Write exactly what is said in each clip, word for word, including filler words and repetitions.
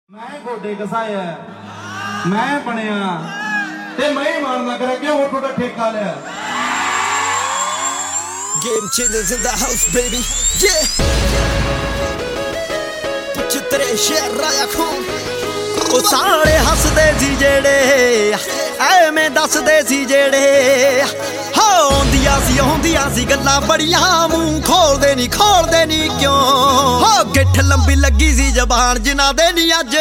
मैं गोडे घसाया मैं बनया ते मैं मारना करा क्यों वो थोड़ा ठेका लिया Game chillers in the house, baby. Yeah. Put your treasure right on. ਉਹ ਸਾਰੇ ਹੱਸਦੇ ਸੀ ਜਿਹੜੇ ਐਵੇਂ ਦੱਸਦੇ ਸੀ ਜਿਹੜੇ ਹੋ ਆਉਂਦੀਆਂ ਸੀ ਆਉਂਦੀਆਂ ਸੀ ਗੱਲਾਂ ਬੜੀਆਂ ਮੂੰਹ ਖੋਲਦੇ ਨਹੀਂ ਖੋਲਦੇ ਨਹੀਂ ਕਿਉਂ ਹੋ ਗਿੱਠ ਲੰਬੀ ਲੱਗੀ ਸੀ ਜ਼ਬਾਨ ਜਿਨ੍ਹਾਂ ਦੇ ਨਹੀਂ ਅੱਜ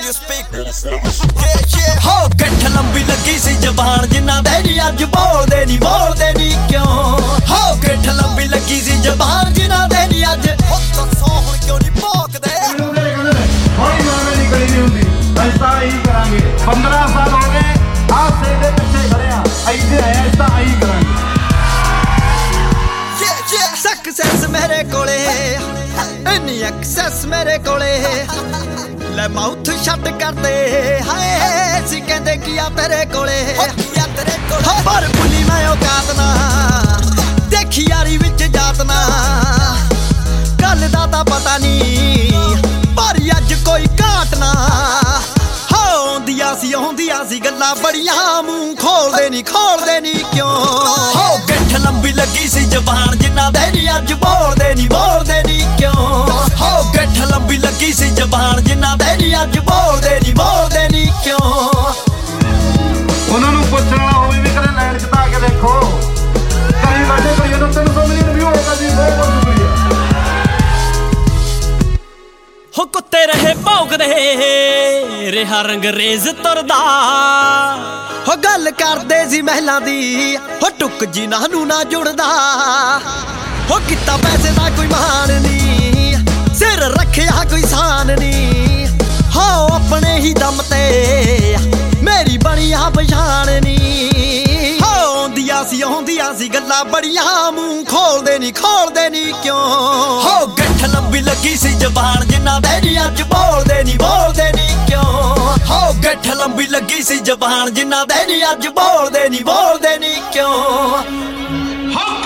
ਹੋ ਗਿੱਠ ਲੰਬੀ ਲੱਗੀ ਸੀ ਜ਼ਬਾਨ ਜਿਨ੍ਹਾਂ ਦੇ ਨਹੀਂ ਅੱਜ ਬੋਲਦੇ ਨਹੀਂ ਬੋਲਦੇ ਨਹੀਂ ਕਿਉਂ ਹੋ ਗਿੱਠ ਲੰਬੀ ਲੱਗੀ ਸੀ ਜ਼ਬਾਨ ਜਿਨ੍ਹਾਂ ਦੇ ਨਹੀਂ ਅੱਜ ਦੱਸੋ ਹੁਣ ਕਿਉਂ ਨਹੀਂ ਭੌਂਕਦੇ थोड़ी मारने निकली नहीं होंगी ऐसा ही करांगे पंद्रह साल हो गए आज से दे पिछे खड़े हैं ऐसे है ऐसा ही करांगे yeah yeah सक्सेस मेरे कोले इन्नी एक्सेस मेरे कोले ले माउथ शट कर दे हाय सी कहंदे किया तेरे कोले किया तेरे कोले पर भुली मैं औकात ना देखी यारी विच जात ना गल दा तां पता नहीं पर अज कोई घाट ना हो आਉਂਦੀਆਂ ਸੀ ਆਉਂਦੀਆਂ ਸੀ ਗੱਲਾਂ ਬੜੀਆਂ ਮੂੰਹ ਖੋਲਦੇ ਨਹੀਂ ਖੋਲਦੇ ਨਹੀਂ ਕਿਉਂ ਹੋ ਗਿੱਠ ਲੰਬੀ ਲੱਗੀ ਸੀ ਜ਼ਬਾਨ ਜਿਨ੍ਹਾਂ ਦੇ ਨਹੀਂ ਅੱਜ ਬੋਲਦੇ ਨਹੀਂ ਬੋਲਦੇ ਨਹੀਂ ਕਿਉਂ ਹੋ ਗਿੱਠ ਲੰਬੀ ਲੱਗੀ ਸੀ ਜ਼ਬਾਨ ਜਿਨ੍ਹਾਂ ਦੇ ਨਹੀਂ ਅੱਜ ਬੋਲਦੇ ਨਹੀਂ ਬੋਲਦੇ ਨਹੀਂ ਕਿਉਂ ਉਹਨਾਂ ਨੂੰ ਪੁੱਛਣ ਵਾਲਾ ਹੋਵੇ ਵੀ ਕਦੇ ਲਾਈਨ ਚ ਤਾਂ ਆ ਕੇ ਦੇਖੋ ਕਈ ਵਾਰ ਕੋਈ ਇਹਨੂੰ ਤਿੰਨ ਸੌ ਮਿਲੀਅਨ ਵੀ ਹੋਗਾ ਜੀ ਬਹੁਤ ਬਹੁਤ ਸ਼ੁਕਰੀਆ ਹੋ ਕੁੱਤੇ ਰਹੇ ਭੌਂਕਦੇ ਰਿਹਾ ਰੰਗਰੇਜ਼ ਤੁਰਦਾ ਹੋ ਗੱਲ ਕਰਦੇ ਸੀ ਮਹਿਲਾਂ ਦੀ ਹੋ ਟੁੱਕ ਜਿਨ੍ਹਾਂ ਨੂੰ ਨਾ ਜੁੜਦਾ ਹੋ ਕੀਤਾ ਪੈਸੇ ਦਾ ਕੋਈ ਮਾਣ ਨਹੀਂ ਸਿਰ ਰੱਖਿਆ ਕੋਈ ਸਾਨ ਨਹੀਂ ਹੋ ਆਪਣੇ ਹੀ ਦਮ ਤੇ ਮੇਰੀ ਬਣੀ ਆ ਪਛਾਣ ਨਹੀਂ ਹੋ ਆਉਂਦੀਆਂ ਸੀ ਆਉਂਦੀਆਂ ਸੀ ਗੱਲਾਂ ਬੜੀਆਂ ਮੂੰਹ ਖੋਲਦੇ ਨਹੀਂ ਖੋਲਦੇ ਨਹੀਂ ਕਿਉਂ ਹੋ ਗਿੱਠ ਲੰਬੀ ਲੱਗੀ ਸੀ ਜ਼ਬਾਨ ਜਿਨ੍ਹਾਂ ਦੇ ਨਹੀਂ ਅੱਜ ਬੋਲਦੇ ਨਹੀਂ ਬੋਲਦੇ ਨਹੀਂ ਕਿਉਂ ਹੋ ਗਿੱਠ ਲੰਬੀ ਲੱਗੀ ਸੀ ਜ਼ਬਾਨ ਜਿਨ੍ਹਾਂ ਦੇ ਨਹੀਂ ਅੱਜ ਬੋਲਦੇ ਨਹੀਂ ਬੋਲਦੇ ਨਹੀਂ ਕਿਉਂ